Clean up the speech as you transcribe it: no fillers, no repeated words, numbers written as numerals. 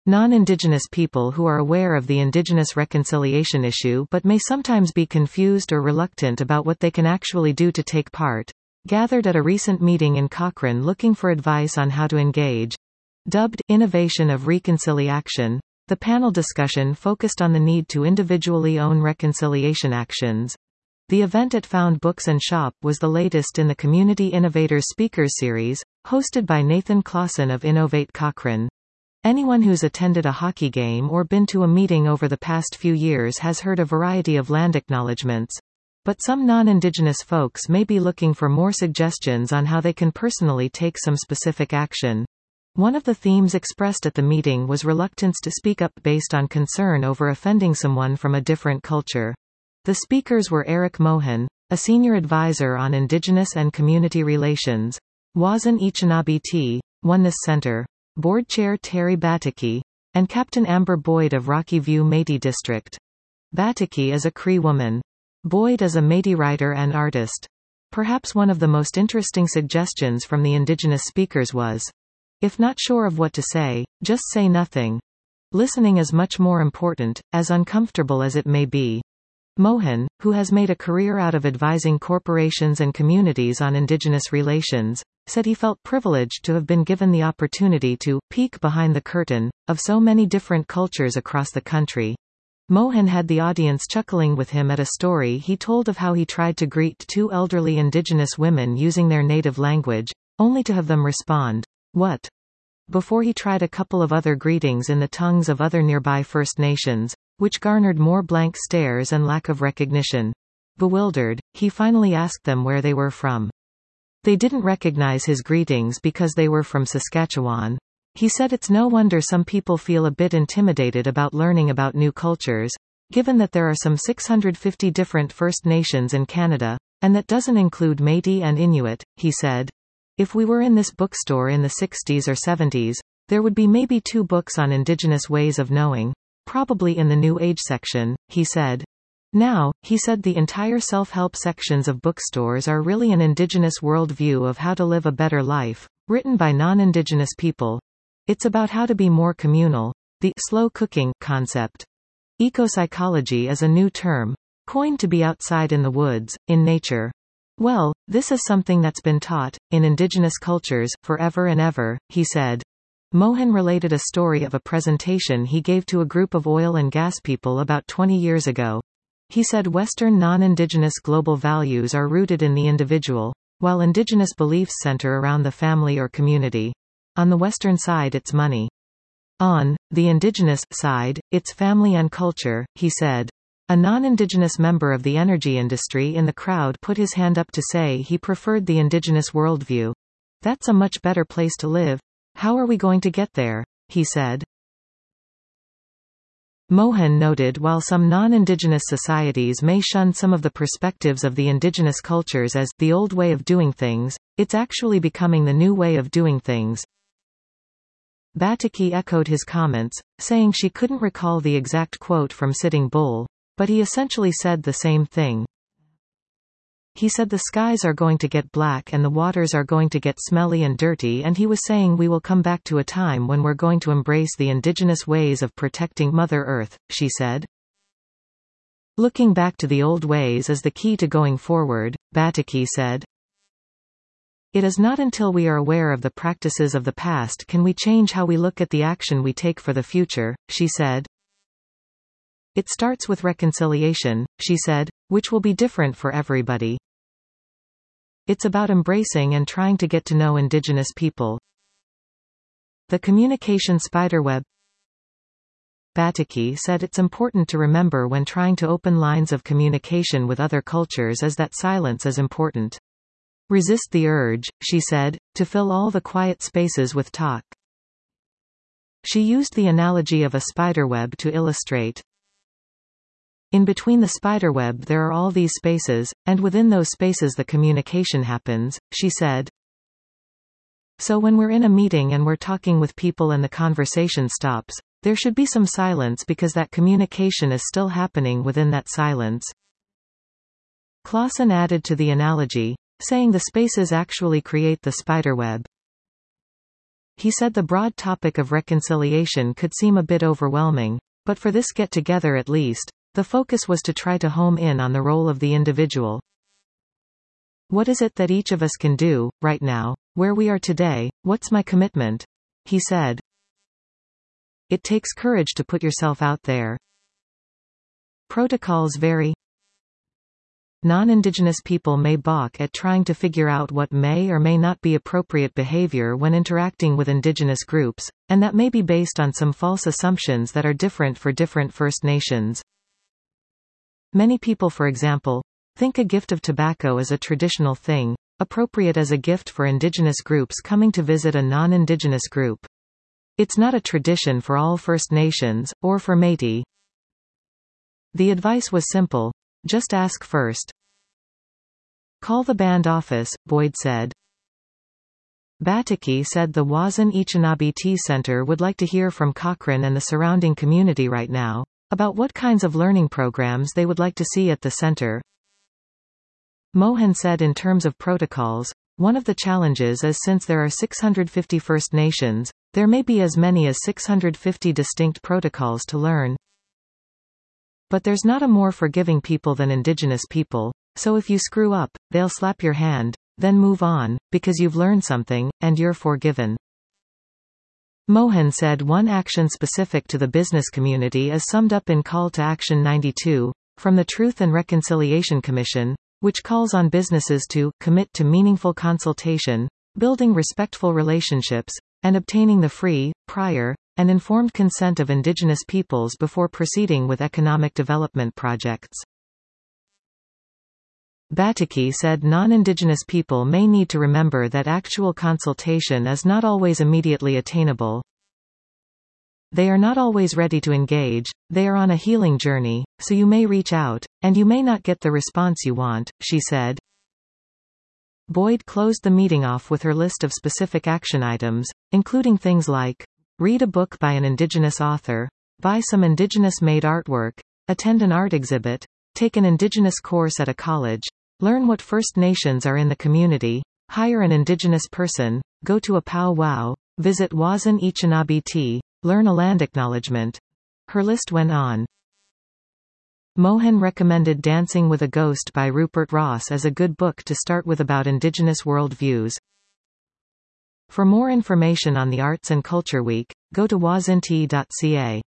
Non-Indigenous people who are aware of the Indigenous reconciliation issue but may sometimes be confused or reluctant about what they can actually do to take part, gathered at a recent meeting in Cochrane looking for advice on how to engage. Dubbed Innovation of Reconciliation, the panel discussion focused on the need to individually own reconciliation actions. The event at Found Books and Shop was the latest in the Community Innovators Speakers Series, hosted by Nathan Clausen of Innovate Cochrane. Anyone who's attended a hockey game or been to a meeting over the past few years has heard a variety of land acknowledgements. But some non-Indigenous folks may be looking for more suggestions on how they can personally take some specific action. One of the themes expressed at the meeting was reluctance to speak up based on concern over offending someone from a different culture. The speakers were Eric Mohan, a senior advisor on Indigenous and Community Relations, Wazan Ichinabi T, Oneness Center, Board Chair Terry Batiki, and Captain Amber Boyd of Rocky View Métis District. Batiki is a Cree woman. Boyd is a Métis writer and artist. Perhaps one of the most interesting suggestions from the Indigenous speakers was, if not sure of what to say, just say nothing. Listening is much more important, as uncomfortable as it may be. Mohan, who has made a career out of advising corporations and communities on Indigenous relations, said he felt privileged to have been given the opportunity to peek behind the curtain of so many different cultures across the country. Mohan had the audience chuckling with him at a story he told of how he tried to greet two elderly Indigenous women using their native language, only to have them respond, "What?" before he tried a couple of other greetings in the tongues of other nearby First Nations, which garnered more blank stares and lack of recognition. Bewildered, he finally asked them where they were from. They didn't recognize his greetings because they were from Saskatchewan. He said it's no wonder some people feel a bit intimidated about learning about new cultures, given that there are some 650 different First Nations in Canada, and that doesn't include Métis and Inuit, he said. If we were in this bookstore in the 60s or 70s, there would be maybe 2 books on Indigenous ways of knowing, probably in the New Age section, he said. Now, he said the entire self-help sections of bookstores are really an Indigenous worldview of how to live a better life, written by non-Indigenous people. It's about how to be more communal. The slow cooking concept. Ecopsychology is a new term, coined to be outside in the woods, in nature. Well, this is something that's been taught, in Indigenous cultures, forever and ever, he said. Mohan related a story of a presentation he gave to a group of oil and gas people about 20 years ago. He said Western non-Indigenous global values are rooted in the individual, while Indigenous beliefs center around the family or community. On the Western side it's money. On the Indigenous side, it's family and culture, he said. A non-Indigenous member of the energy industry in the crowd put his hand up to say he preferred the Indigenous worldview. That's a much better place to live. How are we going to get there? He said. Mohan noted while some non-Indigenous societies may shun some of the perspectives of the Indigenous cultures as the old way of doing things, it's actually becoming the new way of doing things. Batiki echoed his comments, saying she couldn't recall the exact quote from Sitting Bull, but he essentially said the same thing. He said the skies are going to get black and the waters are going to get smelly and dirty, and he was saying we will come back to a time when we're going to embrace the Indigenous ways of protecting Mother Earth, she said. Looking back to the old ways is the key to going forward, Batiki said. It is not until we are aware of the practices of the past can we change how we look at the action we take for the future, she said. It starts with reconciliation, she said, which will be different for everybody. It's about embracing and trying to get to know Indigenous people. The communication spiderweb. Batiki said it's important to remember when trying to open lines of communication with other cultures is that silence is important. Resist the urge, she said, to fill all the quiet spaces with talk. She used the analogy of a spiderweb to illustrate. In between the spiderweb there are all these spaces, and within those spaces the communication happens, she said. So when we're in a meeting and we're talking with people and the conversation stops, there should be some silence because that communication is still happening within that silence. Clausen added to the analogy, saying the spaces actually create the spiderweb. He said the broad topic of reconciliation could seem a bit overwhelming, but for this get-together at least, the focus was to try to home in on the role of the individual. What is it that each of us can do, right now, where we are today? What's my commitment? He said. It takes courage to put yourself out there. Protocols vary. Non-Indigenous people may balk at trying to figure out what may or may not be appropriate behavior when interacting with Indigenous groups, and that may be based on some false assumptions that are different for different First Nations. Many people, for example, think a gift of tobacco is a traditional thing, appropriate as a gift for Indigenous groups coming to visit a non-Indigenous group. It's not a tradition for all First Nations, or for Métis. The advice was simple. Just ask first. Call the band office, Boyd said. Batiki said the Wazan Tea Center would like to hear from Cochrane and the surrounding community right now, about what kinds of learning programs they would like to see at the center. Mohan said in terms of protocols, one of the challenges is since there are 650 First Nations, there may be as many as 650 distinct protocols to learn. But there's not a more forgiving people than Indigenous people, so if you screw up, they'll slap your hand, then move on, because you've learned something, and you're forgiven. Mohan said one action specific to the business community is summed up in Call to Action 92, from the Truth and Reconciliation Commission, which calls on businesses to commit to meaningful consultation, building respectful relationships, and obtaining the free, prior, and informed consent of Indigenous peoples before proceeding with economic development projects. Batiki said non-Indigenous people may need to remember that actual consultation is not always immediately attainable. They are not always ready to engage, they are on a healing journey, so you may reach out, and you may not get the response you want, she said. Boyd closed the meeting off with her list of specific action items, including things like read a book by an Indigenous author, buy some Indigenous-made artwork, attend an art exhibit, take an Indigenous course at a college, learn what First Nations are in the community, hire an Indigenous person, go to a powwow, visit Wazan Tea, learn a land acknowledgement. Her list went on. Mohan recommended Dancing with a Ghost by Rupert Ross as a good book to start with about Indigenous world views. For more information on the Arts and Culture Week, go to wazantea.ca.